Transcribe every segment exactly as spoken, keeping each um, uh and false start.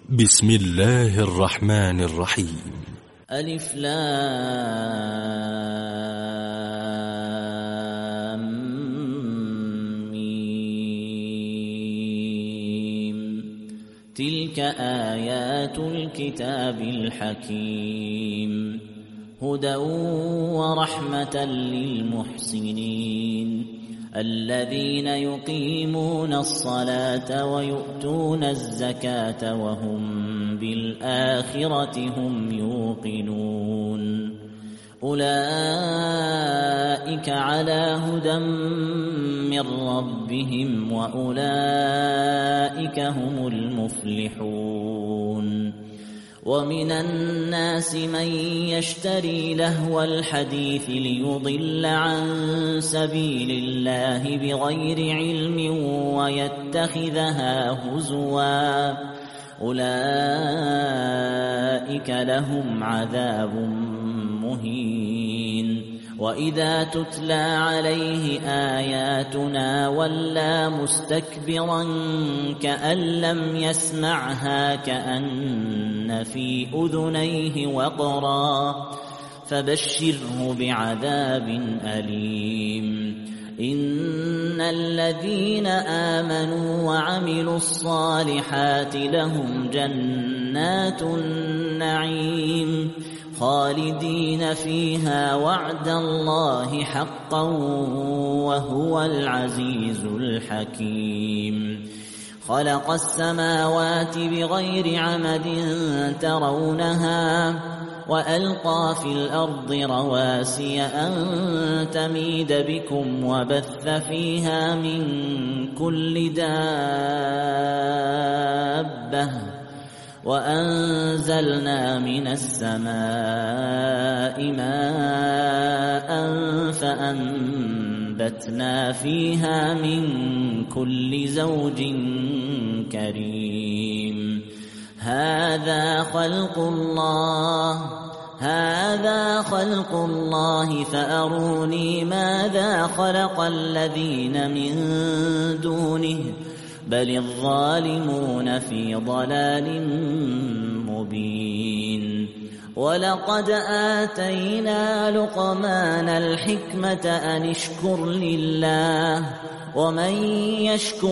بسم الله الرحمن الرحيم. ألف لام ميم. تلك آيات الكتاب الحكيم، هدى ورحمة للمحسنين الذين يقيمون الصلاة ويؤتون الزكاة وهم بالآخرة هم يوقنون. أولئك على هدى من ربهم وأولئك هم المفلحون. ومن الناس من يشتري لهو الحديث ليضل عن سبيل الله بغير علم ويتخذها هزوا، أولئك لهم عذاب مهين. وإذا تتلى عليه آياتنا ولى مستكبرا كأن لم يسمعها كأن في أذنيه وقرا، فبشره بعذاب أليم. إن الذين آمنوا وعملوا الصالحات لهم جنات النعيم خالدين فيها وعد الله حقا وهو العزيز الحكيم. خلق السماوات بغير عمد ترونها وألقى في الأرض رواسي أن تميد بكم وبث فيها من كل دابة وأنزلنا من السماء ماء فأنبتنا فيها من كل زوج كريم. هذا خلق الله هذا خلق الله فأروني ماذا خلق الذين من دونه بل الظالمون في ضلال مبين. ولقد آتينا لقمان الحكمة أن اشكر لله ومن يشكر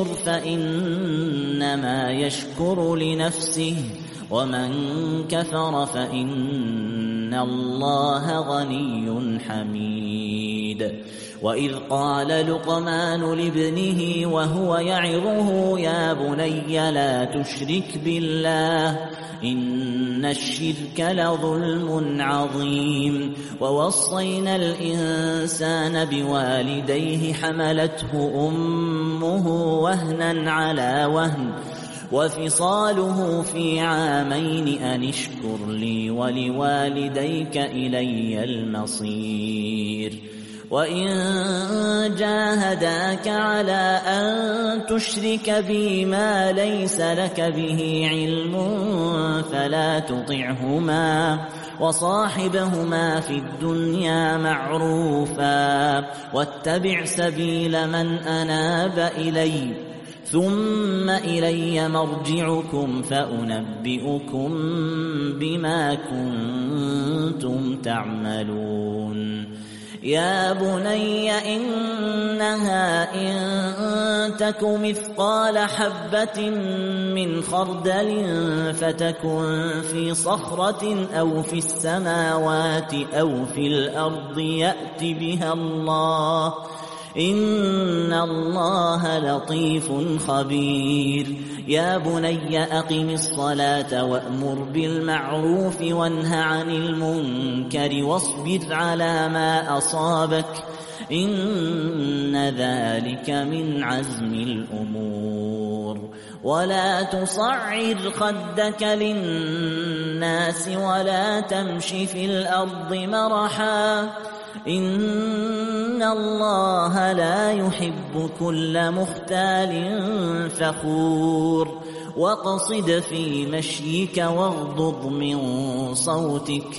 فإنما يشكر لنفسه ومن كفر فإن الله غني حميد. وإذ قال لقمان لابنه وهو يعظه يا بني لا تشرك بالله إن الشرك لظلم عظيم. ووصينا الإنسان بوالديه حملته أمه وهنا على وهن وفصاله في عامين أن اشكر لي ولوالديك إلي المصير. وإن جاهداك على أن تشرك بي ما ليس لك به علم فلا تطعهما وصاحبهما في الدنيا معروفا واتبع سبيل من أناب إلي ثم إلي مرجعكم فأنبئكم بما كنتم تعملون. يا بني إنها إن تك مثقال حبة من خردل فتكن في صخرة أو في السماوات أو في الأرض يأت بها الله إن الله لطيف خبير. يا بني أقم الصلاة وأمر بالمعروف وانه عن المنكر واصبر على ما أصابك إن ذلك من عزم الأمور. ولا تصعر خدك للناس ولا تمش في الأرض مرحا إن الله لا يحب كل مختال فخور. واقصد في مشيك واغضض من صوتك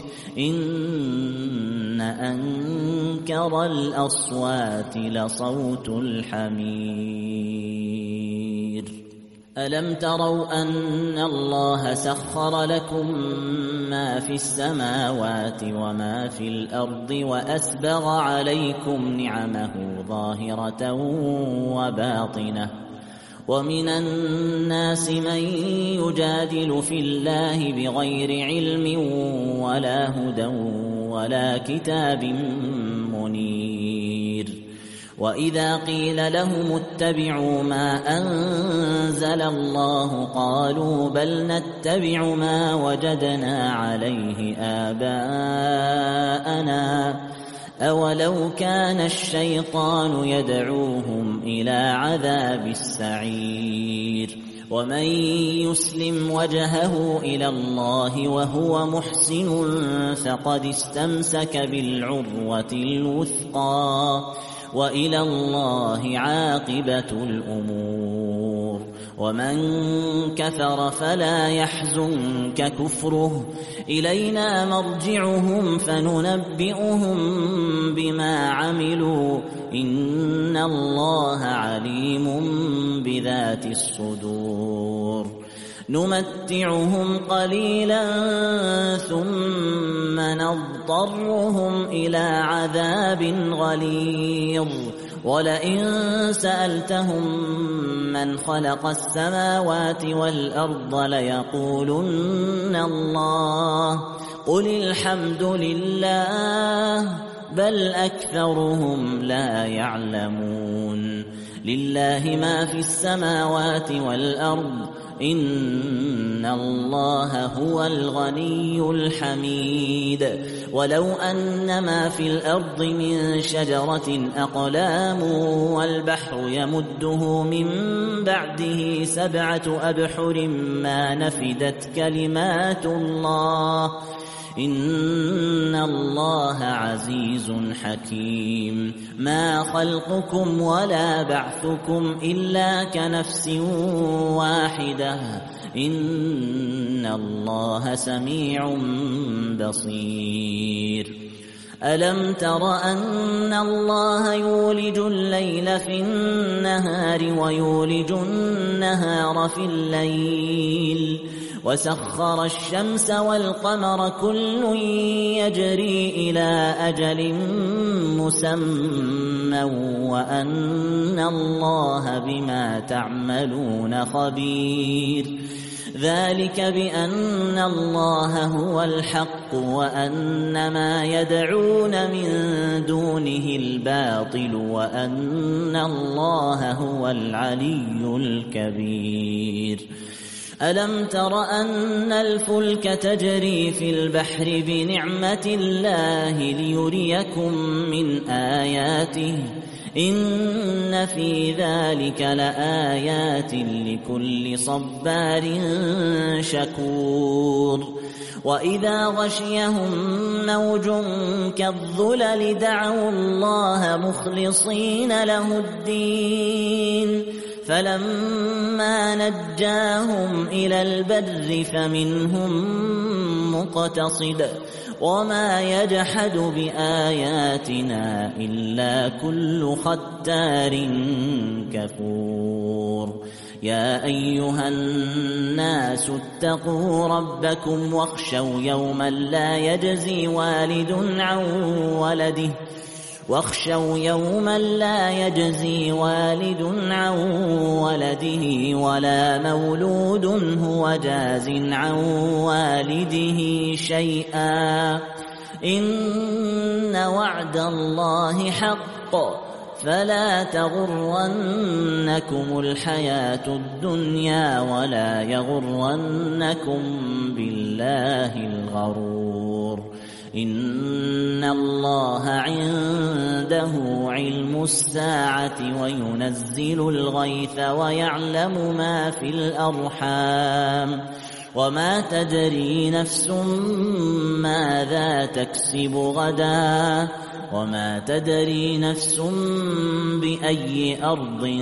إن أنكر الأصوات لصوت الحمير. ألم تروا أن الله سخر لكم ما في السماوات وما في الأرض وأسبغ عليكم نعمه ظاهرة وباطنة ومن الناس من يجادل في الله بغير علم ولا هدى ولا كتاب منير وإذا قيل لهم اتبعوا ما أنزل الله قالوا بل نتبع ما وجدنا عليه آباءنا أولو كان الشيطان يدعوهم إلى عذاب السعير ومن يسلم وجهه إلى الله وهو محسن فقد استمسك بالعروة الوثقى وإلى الله عاقبة الأمور ومن كفر فلا يحزنك كفره إلينا مرجعهم فننبئهم بما عملوا إن الله عليم بذات الصدور نمتعهم قليلا ثم نضطرهم إلى عذاب غليظ ولئن سألتهم من خلق السماوات والأرض ليقولن الله قل الحمد لله بل أكثرهم لا يعلمون لله ما في السماوات والأرض إن الله هو الغني الحميد ولو أن ما في الأرض من شجرة أقلام والبحر يمده من بعده سبعة أبحر ما نفدت كلمات الله إن الله عزيز حكيم ما خلقكم ولا بعثكم إلا كنفس واحدة إن الله سميع بصير ألم تر أن الله يولج الليل في النهار ويولج النهار في الليل وسخر الشمس والقمر كل يجري إلى أجل مسمى وأن الله بما تعملون خبير ذلك بأن الله هو الحق وأن ما يدعون من دونه الباطل وأن الله هو العلي الكبير ألم تر أن الفلك تجري في البحر بنعمة الله ليريكم من آياته إن في ذلك لآيات لكل صبار شكور وإذا غشيهم موج كالظلل دعوا الله مخلصين له الدين فلما نجاهم إلى البر فمنهم مقتصد وما يجحد بآياتنا إلا كل ختار كفور يا أيها الناس اتقوا ربكم واخشوا يوما لا يجزي والد عن ولده واخشوا يوما لا يجزي والد عن ولده ولا مولود هو جاز عن والده شيئا إن وعد الله حق فلا تغرنكم الحياة الدنيا ولا يغرنكم بالله الغرور إن الله عنده علم الساعة وينزل الغيث ويعلم ما في الأرحام وما تدري نفس ماذا تكسب غدا وما تدري نفس بأي أرض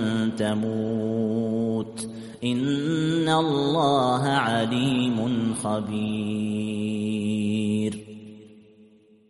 تموت إن الله عليم خبير